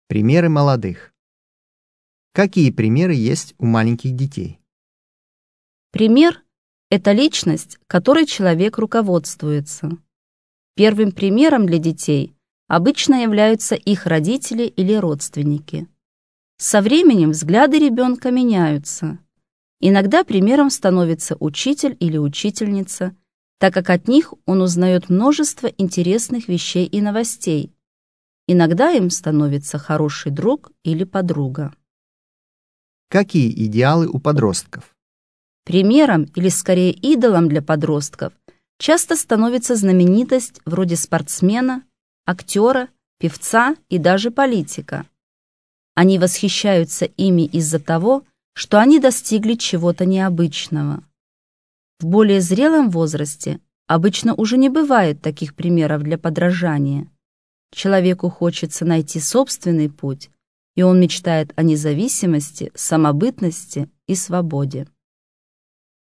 Примеры молодых. Какие примеры есть у маленьких детей? Пример – это личность, которой человек руководствуется. Первым примером для детей обычно являются их родители или родственники. Со временем взгляды ребенка меняются. Иногда примером становится учитель или учительница, так как от них он узнает множество интересных вещей и новостей. Иногда им становится хороший друг или подруга. Какие идеалы у подростков? Примером или скорее идолом для подростков часто становится знаменитость вроде спортсмена, актера, певца и даже политика. Они восхищаются ими из-за того, что они достигли чего-то необычного. В более зрелом возрасте обычно уже не бывает таких примеров для подражания. Человеку хочется найти собственный путь, и он мечтает о независимости, самобытности и свободе.